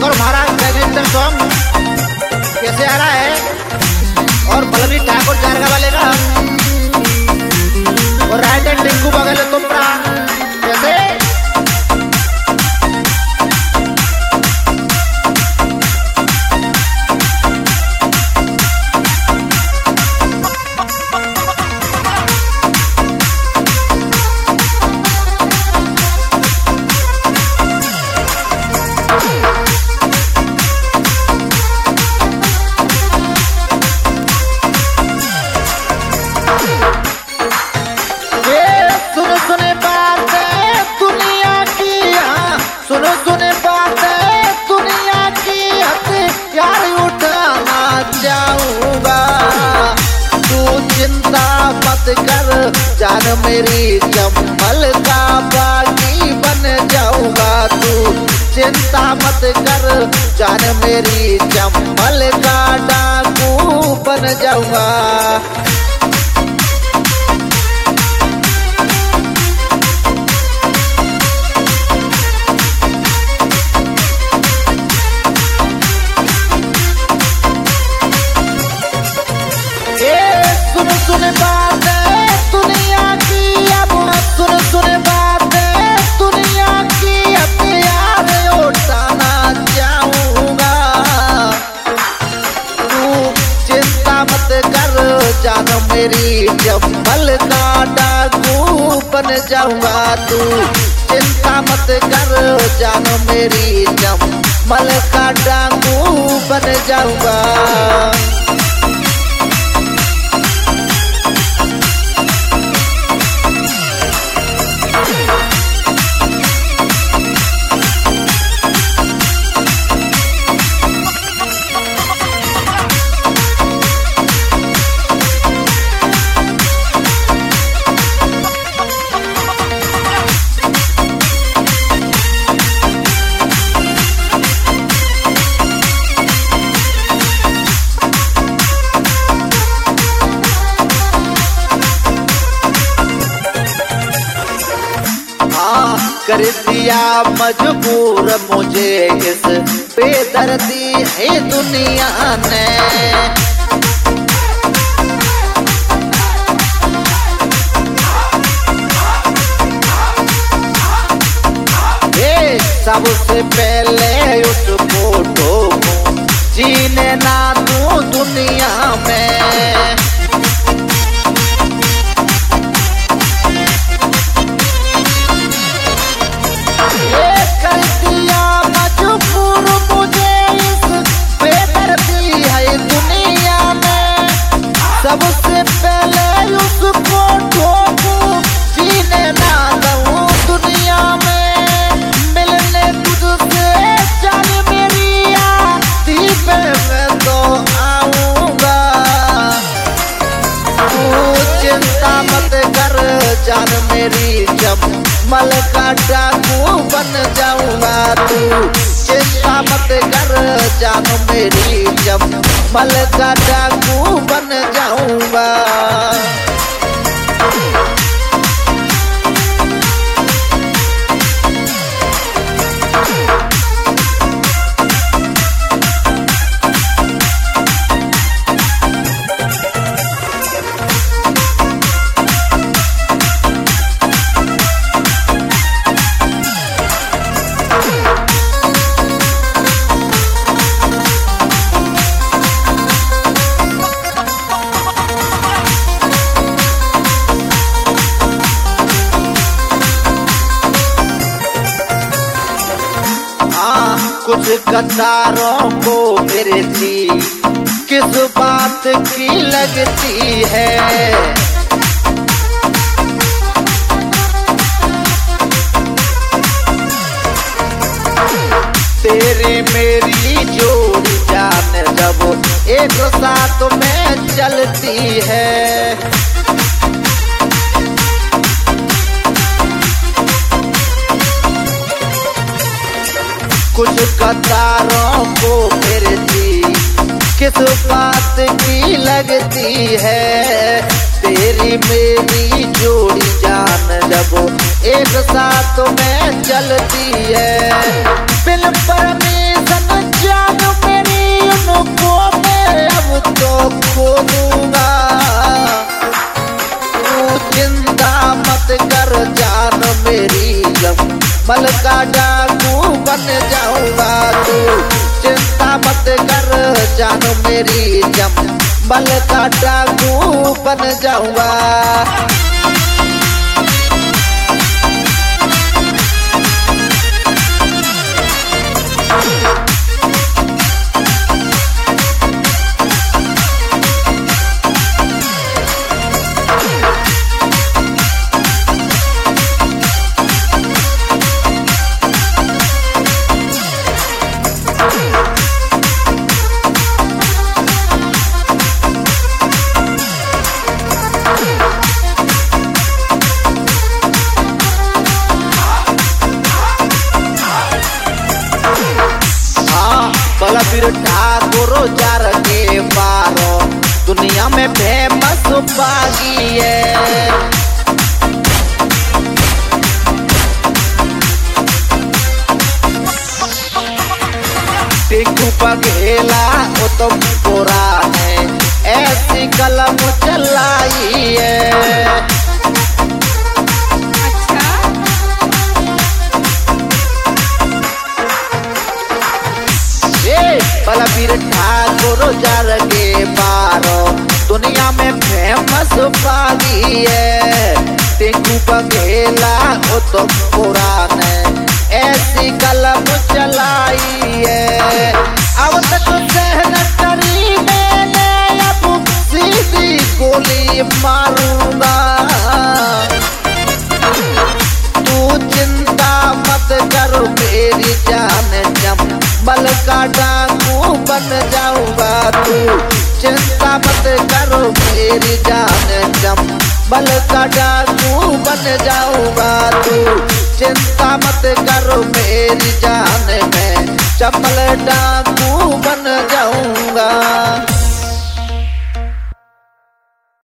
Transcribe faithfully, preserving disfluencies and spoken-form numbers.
एक और महाराज बैगेंद्र सॉन्ग कैसे आ रहा है, और बलवी ठाकुर जारगा वाले का और राइटर टिंकू बगल तुम कैसे कर जान मेरी जम्मल का बागी बन जाऊंगा। तू चिंता मत कर जान मेरी जम्मल का डाकू बन जाऊंगा। सुन सुन बात दुनिया की, अब सुन सुन बात दुनिया की, हथियार उठाना चाहूंगा। तू चिंता मत कर जान मेरी जम्मल का डाकू बन जाऊंगा। तू चिंता मत कर जान मेरी जम्मल का डाकू बन जाऊंगा। कर दिया मजबूर मुझे इस बेदर्दी है दुनिया ने। ये सबसे पहले उस फोटो को जीने ना दूं दुनिया में। सबसे पहले उस फोटो को जीने ना दूं दुनिया में। मिलने तुझसे जान मेरी आती पे मैं तो आऊंगा। तू चिंता मत कर जान मेरी जम्मल का डाकू बन जाऊंगा। तू चिंता मत कर जान मेरी जम्मल का डाकू बन जाऊंगा। कुछ कतारों को मेरे जी किस बात की लगती है। तेरे मेरी जोड़ी जान जब एक साथ में चलती है। कुछ कतारों को मेरे जी किस बात की लगती है। तेरी मेरी जोड़ी जान जब एक साथ में चलती है। बिन परमिशन बल का डाकू बन जाऊंगा तू चिंता मत कर जानो मेरी चंबल का डाकू बन जाऊंगा। बलबीर ठाकुर जार के पारो दुनिया में फेमस बागी है। टिकू पघेला उत्तम पुराने ऐसी कलम चलाई है। बलबीर ठाकुर जार के पारो दुनिया में फेमस बागी है। टिंकू बघेला उत्तम पुराने ऐसी कलम चलाई है। अब तक सहन करी मैंने अब सीधी गोली मारूंगा। तू चिंता मत कर मेरी जान चंबल का डाकू बन जाऊंगा तू चिंता मत करो मेरी जान चंबल का डाकू बन जाऊंगा तू चिंता मत करो मेरी जान मैं चंबल डाकू बन जाऊंगा।